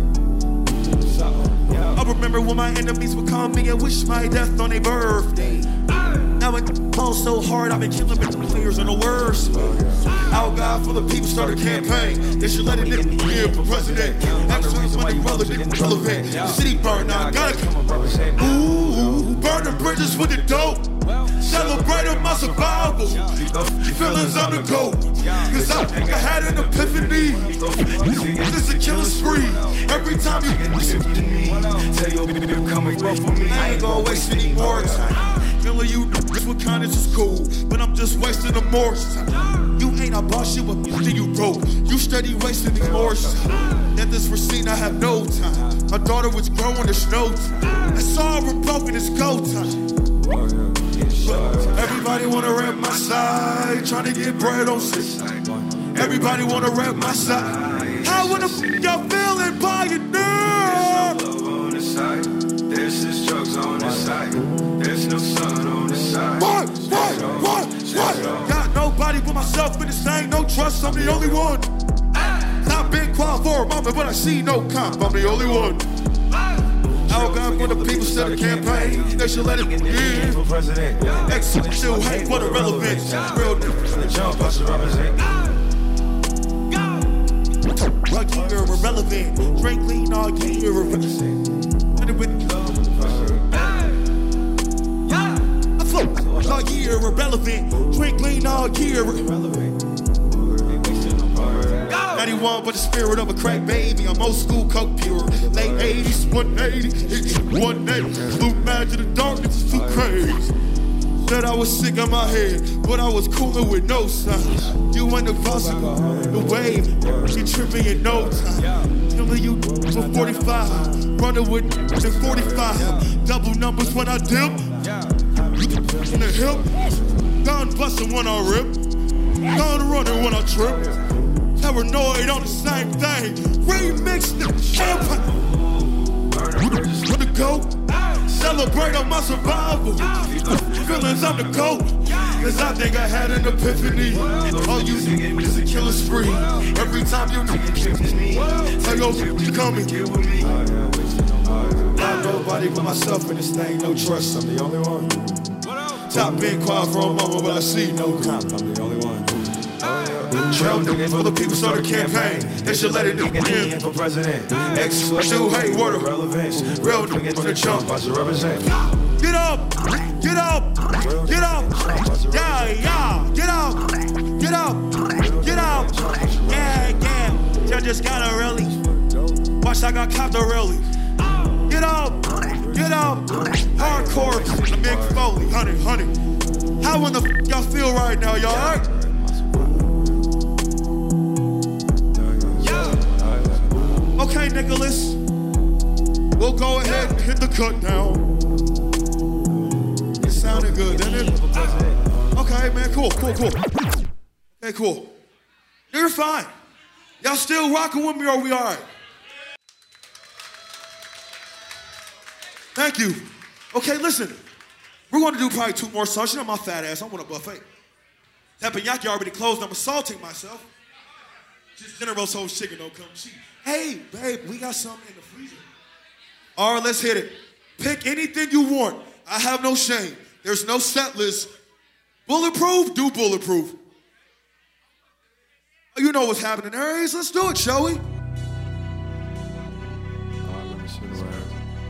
[SPEAKER 6] I remember when my enemies would call me and wish my death on their birthday. Now it falls so hard, I've been killing bitch players in the worst. Out God for the people started a campaign. They should let it in for president. Actually, money relevant. The city burned, now I gotta come. Ooh, burn the bridges with the dope. Celebrating my survival. Feelings on the go. Cause I think I had an epiphany. This is a killing spree. Every time you listen to me, tell your people coming for me. I ain't gonna waste any more time. Killing you with kindness is cool, but I'm just wasting the more time. You ain't a boss, you a then you broke. You steady wasting these more time. Let this Racine, I have no time. My daughter was growing, there's no time. I saw her broken, it's go time. Everybody wanna rap my side, trying to get bread on six. Everybody wanna rap my side. How the f y'all feeling, Pioneer?
[SPEAKER 8] There's this drugs on the side. There's no sun on the side.
[SPEAKER 6] What? Got nobody but myself in this ain't no trust, I'm the only one. Not been quiet for a moment, but I see no comp, I'm the only one. Out God for the people, set a campaign. They should let it in. Excellent, still hate, what irrelevance. Real
[SPEAKER 8] Jump, I should represent.
[SPEAKER 6] Like you're irrelevant. Drink lean all year irrelevant. I float all year irrelevant. Drink lean all year irrelevant. 91, but the spirit of a crack baby. I'm old school, coke pure. Late 80s, 180, 180. Blue magic, the darkness is too crazy. Said I was sick on my head, but I was cooling with no signs. You ain't the bustle, the wave, you tripping in no time. Killing you for 45, running with the 45. Double numbers when I dip, in the hip. Gun busting when I rip, gun running when I trip. Paranoid on the same thing. Remix the champagne. With the goat. Celebrate on my survival. Feelings on the goat. Cause I think I had an epiphany. All you niggas is a killer spree. Every time you niggas me, tell your you coming. Not nobody but myself in this thing. No trust, I'm the only one. Top been quiet for a moment, but I see no comp. I'm the only one. Trail niggas for the people start a campaign. They should let it in
[SPEAKER 8] for president.
[SPEAKER 6] Still hate water.
[SPEAKER 8] Relevance.
[SPEAKER 6] Real niggas for the jump.
[SPEAKER 8] I should represent.
[SPEAKER 6] Get up! Get up! Get up! Yeah, yeah! Get up! Get up! Get up! Yeah, yeah! You just gotta really watch. I got copped really. Get up! Get up! Hardcore. The big Foley. Honey. How in the f y'all feel right now, y'all? Right? Okay, Nicholas, we'll go ahead and hit the cut down. It sounded good, didn't it? Okay, man, cool. Okay, cool. You're fine. Y'all still rocking with me, or we all right? Thank you. Okay, listen. We're going to do probably 2 more songs. You know my fat ass, I want a buffet. Teppanyaki already closed. I'm assaulting myself. Just General Soul's chicken don't come cheap. Hey, babe, we got something in the freezer. All right, let's hit it. Pick anything you want. I have no shame. There's no set list. Bulletproof, do bulletproof. You know what's happening, Aries. Let's do it, shall we?
[SPEAKER 8] Let me see the words.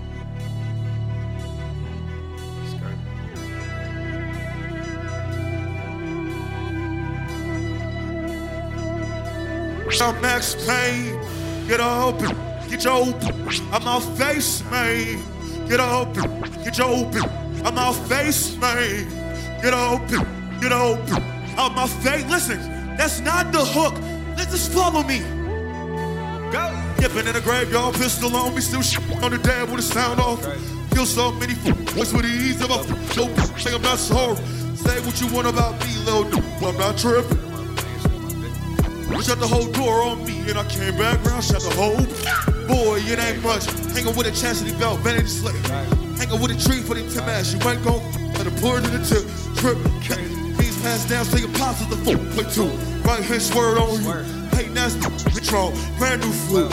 [SPEAKER 6] I'm Max Payne. Get up, get your open. I'm off face, man. Get up, get your open. I'm off face, man. Get open, get open. Out my face. Listen, that's not the hook. Let's just follow me. Go. Dipping in a graveyard, pistol on me, still on the dab with the sound off. Kill so many boys with the ease of a joke. Say I'm not sorry. Say what you want about me, little dude. I'm not tripping. Shut the whole door on me, and I came back round, shut the whole. Boy, it ain't much. Hanging with a chastity belt, vanity slave. Hanging with a tree for them Tim ass. You ain't gon' let it pour it in the tip. Trip, these pass down, say your pops is the fool. Play two, right hand swear on you. Hey, nasty, control, brand new food.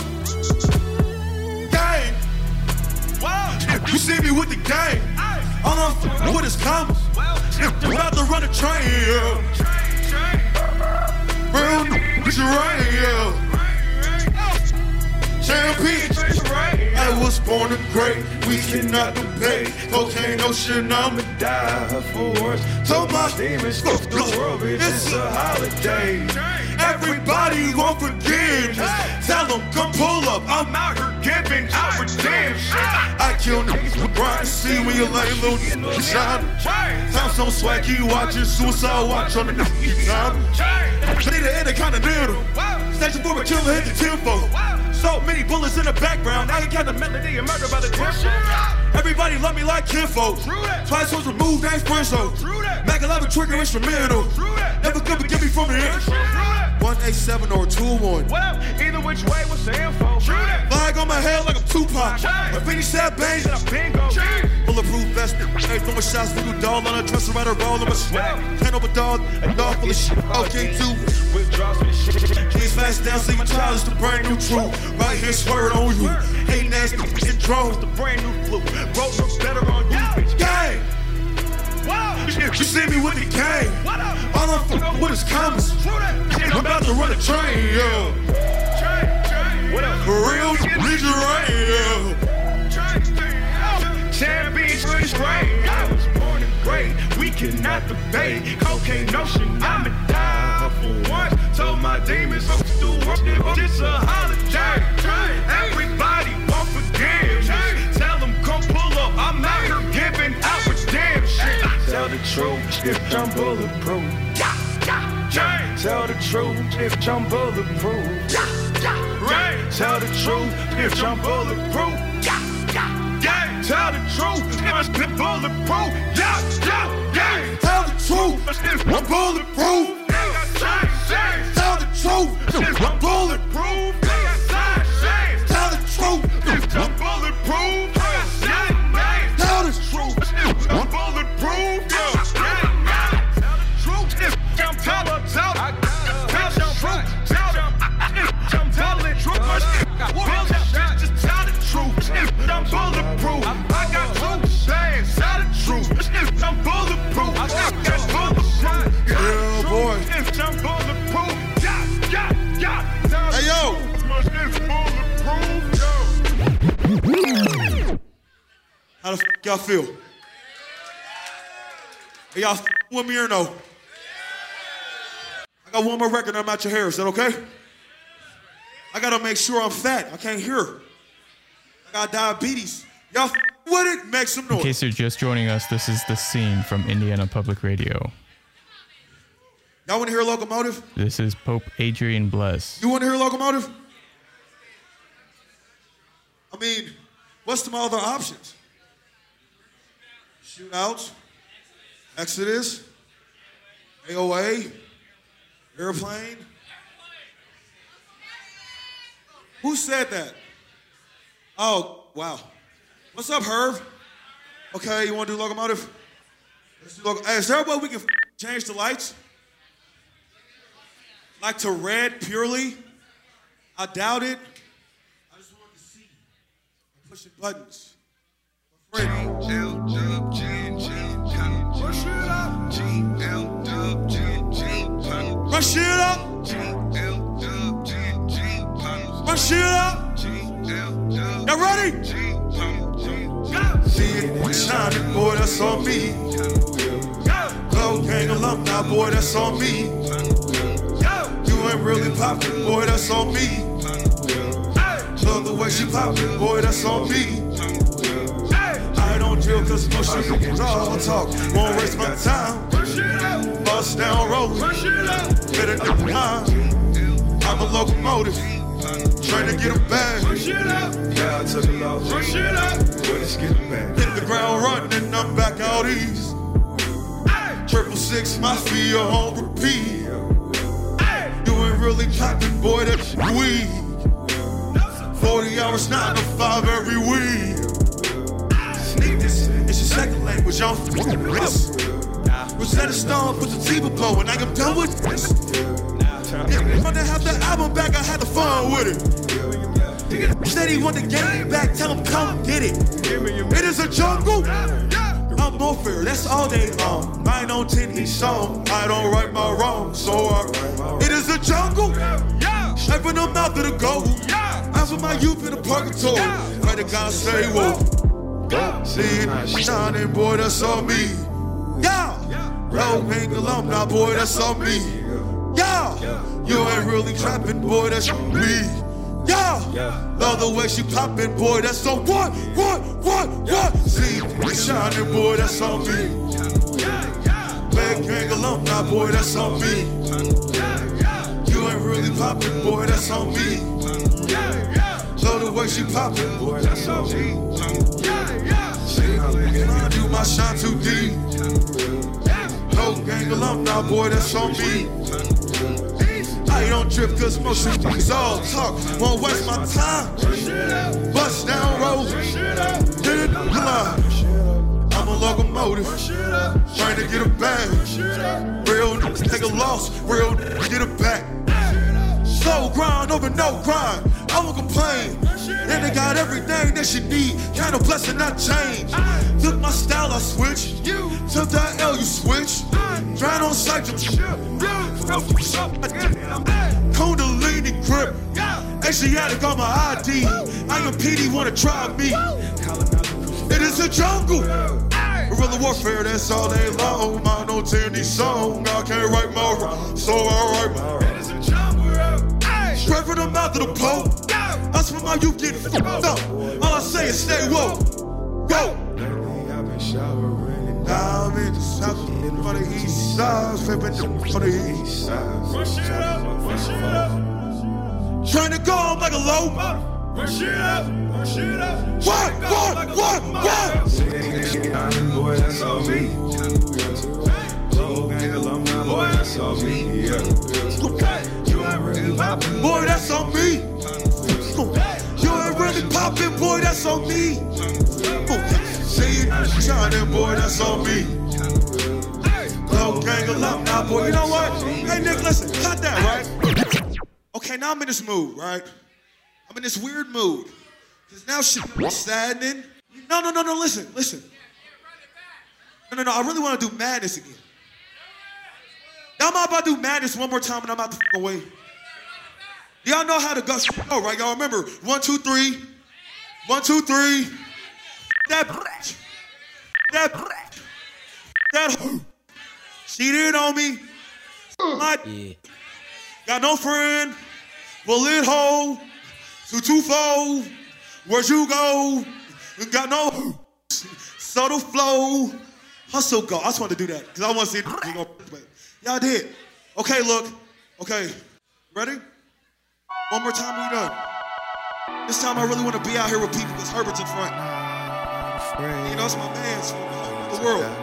[SPEAKER 6] Gang! Wow! You see me with the gang. All I'm with is commas. About to run a train, yeah. Real niggas right, yeah. Champion, I was born and great. We cannot debate. Cocaine ocean, I'ma die for worse. Told my demons, fuck the world, bitch, it's a holiday. Everybody want forgiveness. Tell them, come pull up. I'm out here giving out redemption. I kill niggas with grind. See when you lay little niggas shine. Time so swaggy, watching suicide watch on the niggas time. I need to end the continental. Station for a killer, hit the tempo. So many bullets in the background. I ain't got the melody and murder by the tempo. Everybody love me like kinfolk. Twice was removed, ain't Frenzo. Mac 11 trigger instrumental. Never could be give me from the end. 187 or 2-1.
[SPEAKER 8] Well, either which way was the info.
[SPEAKER 6] Flag on my head like I'm Tupac. If any sad bang,
[SPEAKER 8] then I'm bingo.
[SPEAKER 6] Bulletproof vest. Hey, throwing shots, voodoo doll on a dresser, right around on my swag. Hand over dog, a dog full of shit. Okay, too.
[SPEAKER 8] Withdraws me shit.
[SPEAKER 6] Please fast down, see my child is the brand new truth. Right here, swear it on you. Hey, nasty, and drones.
[SPEAKER 8] The brand new flu. Road looks better on you, bitch.
[SPEAKER 6] Gang!
[SPEAKER 8] Wow!
[SPEAKER 6] You see me with the gang. All I'm fucking with is commas. I'm about to run a train, yo.
[SPEAKER 8] What up?
[SPEAKER 6] For real, nigga, right, yo.
[SPEAKER 8] Champion is great. I was born and great. We cannot debate. Cocaine ocean, I'ma die for once. Told my demons, fuck the world, it's a holiday. Everybody want forgiveness. Tell them come pull up. I'm out here giving out redemption. Tell the truth if I'm bulletproof. Tell the truth if I'm bulletproof. Tell the truth if I'm bulletproof. Tell the truth if I'm bulletproof.
[SPEAKER 6] Tell the truth, I'm bulletproof. Tell the truth, I'm bulletproof. Tell the truth,
[SPEAKER 8] I'm bulletproof.
[SPEAKER 6] tell the truth.
[SPEAKER 8] I'm bulletproof. I'm bulletproof. I got two bands. Tell the truth. I'm bulletproof. I got bulletproof.
[SPEAKER 6] Yeah, boy.
[SPEAKER 8] I'm bulletproof. Yeah.
[SPEAKER 6] Hey, yo. How the f y'all feel? Hey, y'all with me or no? I got one more record and I'm out your hair. Is that okay? I gotta make sure I'm fat. I can't hear. I got diabetes. Y'all with it? Make some noise.
[SPEAKER 1] In case you're just joining us, this is The Scene from Indiana Public Radio.
[SPEAKER 6] Y'all wanna hear Locomotive?
[SPEAKER 1] This is Pope Adrian Bless.
[SPEAKER 6] You wanna hear Locomotive? I mean, what's my other options? Shootouts, Exodus, AOA, Airplane. Who said that? Oh, wow. What's up, Herb? Okay, you want to do Locomotive? Let's do Locomotive. Hey, is there a way we can change the lights? Like to red purely? I doubt it. I just wanted to see. I'm pushing buttons. My friend. Run shit up. Run shit up. Y'all ready? See it shining, boy, that's on me. Glow Gang alumni, boy, that's on me. You ain't really poppin', boy, that's on me. Love the way she poppin', boy, that's on me. I don't drill cause most shit is all talk. Won't waste my time. Bust down rolling. Better than mine. I'm a locomotive. Trying to get a bag.
[SPEAKER 7] Yeah, I took a loss. But it's getting back.
[SPEAKER 6] Hit the ground running, I'm back out east. 666 Mafia on repeat. You ain't really poppin', boy, that's weed. 40 hours, 9 to 5 every week. It's your second language, I'm f***ing this. Rosetta Stone, put the T-Bow, and I am done with this. If I didn't have the album back, I had the fun with it. Said he want the game back, tell him come get it. It is a jungle. I'm more fair, that's all day long. 9 on 10 each song, I don't right my wrong, so it is a jungle. Shaping them out to the goal. I put my youth in the purgatory. Pray to God say, whoa. See it shining, boy, that's on me. Yeah. Glow Gang alumni, boy, that's on me. Yeah. You ain't really trapping, boy, that's me. Yeah. Love the way she poppin', boy, that's on what? See it shining, boy, that's on me. Glow Gang alumni, boy, that's on me. You ain't really poppin', boy, that's on me. Love the way she poppin', boy, that's on me. I do my shine too deep. Glow Gang alumni, boy, that's on me. I don't trip cause most of these all talk. Won't waste my time. Bust down rollin'. Hit it line. I'm a locomotive. Trying to get a bag. Real niggas take a loss. Real niggas get it back. Slow grind over no grind. I won't complain. And they got everything that you need. Kind of blessing, not change. Took my style, I switched. Took that L, you switch. Drown on sight, Kundalini grip. Asiatic on my ID. I am PD, wanna try me. It is a jungle. Guerrilla warfare, that's all day long. I don't tell these songs. I can't write my wrong, so I write my wrong. It is a jungle. Straight from the mouth of the Pope. I spend my youth getting f***ed up. All I say is stay woke. Go!
[SPEAKER 7] I've been showering and
[SPEAKER 6] now I'm in the south, for the east side, flipping for the east side.
[SPEAKER 8] Push it up.
[SPEAKER 6] Trying to go on like a low.
[SPEAKER 8] Push it up.
[SPEAKER 6] What?
[SPEAKER 7] boy, that's all me. Glow Gang alumni, boy, that's all me. Yeah. You ain't really poppin',
[SPEAKER 6] boy, that's on me. You ain't really poppin', boy, that's on me. See it shining, boy, that's on me. Glow Gang alumni, boy, you know what? Hey, Nick, listen, cut that, right? Okay, now I'm in this mood, right? I'm in this weird mood. Cause now shit's saddening. No, listen. No, I really want to do madness again. Now I'm about to do madness one more time and I'm out the f*** away. Y'all know how to go, right? Y'all remember, 1, 2, 3. 1, 2, 3. That cheated on me. Yeah. Got no friend. Bullet hole. 224. Where'd you go? Got no subtle flow. Hustle go. I just wanted to do that because I want to see it. Y'all did. Okay, look. Okay. Ready? One more time, we done. This time I really want to be out here with people because Herbert's in front. You know, it's my man's from the world.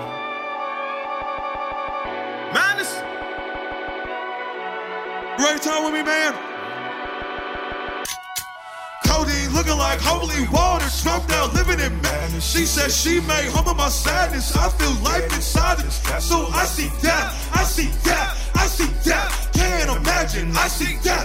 [SPEAKER 8] Madness.
[SPEAKER 6] You ready to talk with me, man? Codeine looking like holy water, smoked out, living in madness. She said she made humble my sadness. I feel life inside it. So I see that. Can't imagine. I see that.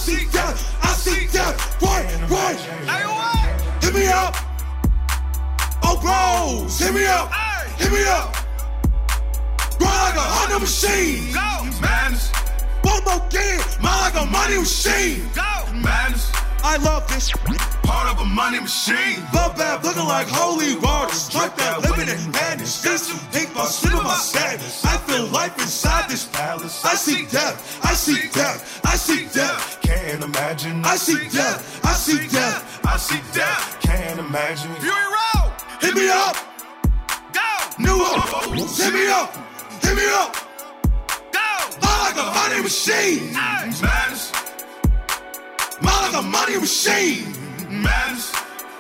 [SPEAKER 6] What?
[SPEAKER 8] Hey, what?
[SPEAKER 6] Hit me up. Oh, bros. Hit me up.
[SPEAKER 7] Run like a Honda machine.
[SPEAKER 8] Go, madness.
[SPEAKER 7] One more game, mind like a money machine.
[SPEAKER 8] Go, madness.
[SPEAKER 7] I love this.
[SPEAKER 8] Part of a money machine.
[SPEAKER 7] Love bad, looking like holy waters. Like that living in madness. This hate my sin and my sadness. I feel life inside this palace. I see death, I see death, I see death.
[SPEAKER 8] Can't imagine.
[SPEAKER 7] I see death, I see death,
[SPEAKER 8] I see death. Can't imagine.
[SPEAKER 7] Fury Road, hit me up.
[SPEAKER 8] Go.
[SPEAKER 7] New Hope, hit me up, hit me up.
[SPEAKER 8] Go.
[SPEAKER 7] I like a money machine.
[SPEAKER 8] Madness.
[SPEAKER 7] Mind like a money machine.
[SPEAKER 8] Madness.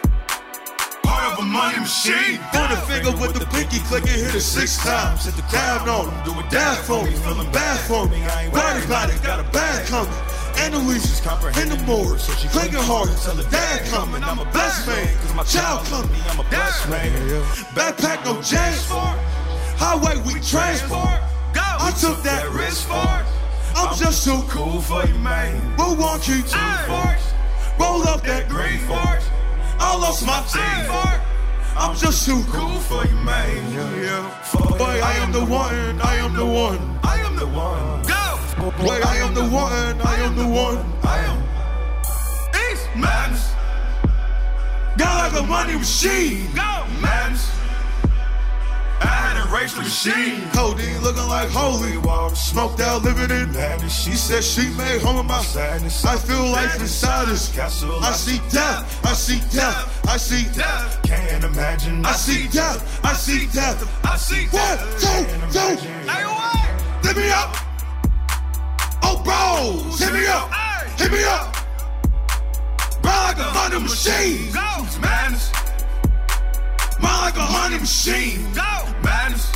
[SPEAKER 8] Part of a money machine.
[SPEAKER 7] Point a finger with the pinky, click and hit it 6 times. Hit the down on him, do it down for me, feeling bad for me. I ain't worried about it, got a bag coming. Annalise, in the morgue, clicking hard until the dad coming. I'm a blessed man, cause my child coming. I'm a blessed man. Backpack, no change for it. Highway, we transport. I took that risk for it. I'm just too
[SPEAKER 8] Cool for you, man.
[SPEAKER 7] We'll walk you to roll up that green fork. I lost my team. I'm just too
[SPEAKER 8] Cool for you, man.
[SPEAKER 7] Yeah. Boy, I am the one. I am the one.
[SPEAKER 8] I am the one. Go.
[SPEAKER 7] Boy, I am the one. I am the one.
[SPEAKER 8] I am. East madness.
[SPEAKER 7] Got like a money machine.
[SPEAKER 8] Go. Madness. I had erased the machine.
[SPEAKER 7] Codeine looking like holy water. Smoked out, living in madness. She said she made home of my sadness. I feel life inside this castle. I see death. I see death. I see death.
[SPEAKER 8] Can't imagine.
[SPEAKER 7] I see death. I see death.
[SPEAKER 8] I see
[SPEAKER 7] 1,
[SPEAKER 8] death.
[SPEAKER 7] 2, 2.
[SPEAKER 8] Hey, what?
[SPEAKER 7] Hit me up. Oh, bros. Hit me up. Hit me up. Ride like a money machine.
[SPEAKER 8] Go. Madness.
[SPEAKER 7] Mind like a money machine.
[SPEAKER 8] Go. Madness.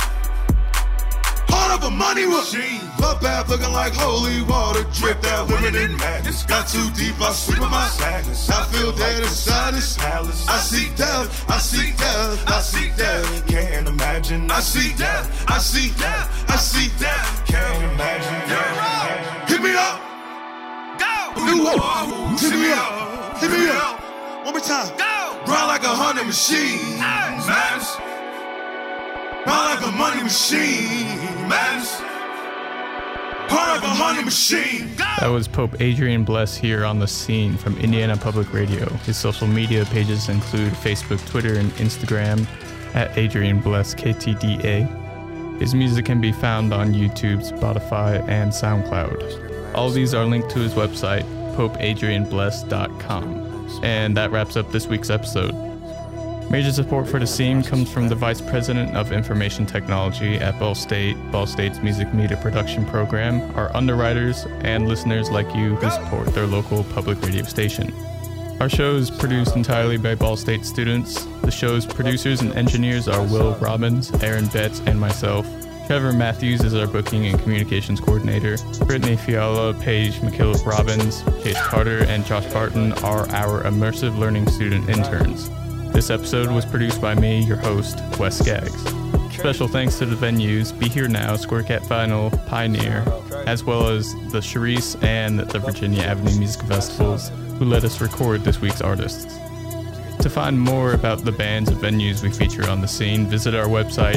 [SPEAKER 7] Heart of a money machine. Love bath looking like holy water. Dripped out, living in madness. Got too deep, I sleep in my sadness. I feel dead inside this palace. I see death, I see death, I see death.
[SPEAKER 8] Can't imagine.
[SPEAKER 7] I see death, I see death, I see death.
[SPEAKER 8] Can't imagine.
[SPEAKER 7] Hit me up.
[SPEAKER 8] Go.
[SPEAKER 7] New Hope. Hit me up. Hit me up. One more time.
[SPEAKER 8] Go.
[SPEAKER 7] Ride like a Honda machine.
[SPEAKER 8] Madness.
[SPEAKER 7] Ride like a money machine.
[SPEAKER 8] Madness.
[SPEAKER 7] Heart of a money machine.
[SPEAKER 1] That was Pope Adrian Bless here on The Scene from Indiana Public Radio. His social media pages include Facebook, Twitter, and Instagram at Adrian Bless KTDA. His music can be found on YouTube, Spotify, and SoundCloud. All these are linked to his website, popeadrianbless.com. And that wraps up this week's episode. Major support for The Scene comes from the Vice President of Information Technology at Ball State, Ball State's Music Media Production Program, our underwriters, and listeners like you who support their local public radio station. Our show is produced entirely by Ball State students. The show's producers and engineers are Will Robbins, Aaron Betts, and myself. Trevor Matthews is our booking and communications coordinator. Brittany Fiala, Paige McKillop Robbins, Chase Carter, and Josh Barton are our immersive learning student interns. This episode was produced by me, your host, Wes Skaggs. Special thanks to the venues Be Here Now, Square Cat Vinyl, Pioneer, as well as the Charisse and the Virginia Avenue Music Festivals, who let us record this week's artists. To find more about the bands and venues we feature on The Scene, visit our website,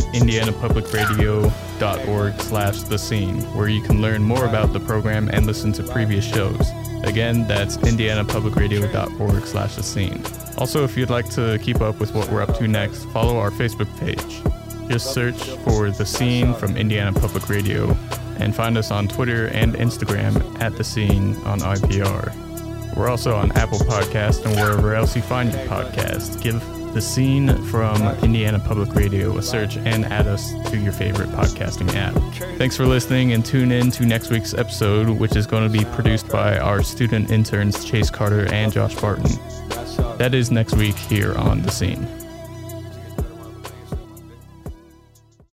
[SPEAKER 1] indianapublicradio.org/The Scene, where you can learn more about the program and listen to previous shows. Again, that's indianapublicradio.org/The Scene. Also, if you'd like to keep up with what we're up to next, follow our Facebook page. Just search for The Scene from Indiana Public Radio and find us on Twitter and Instagram at The Scene on IPR. We're also on Apple Podcasts and wherever else you find your podcast. Give The Scene from Indiana Public Radio a search and add us to your favorite podcasting app. Thanks for listening, and tune in to next week's episode, which is going to be produced by our student interns Chase Carter and Josh Barton. That is next week here on The Scene.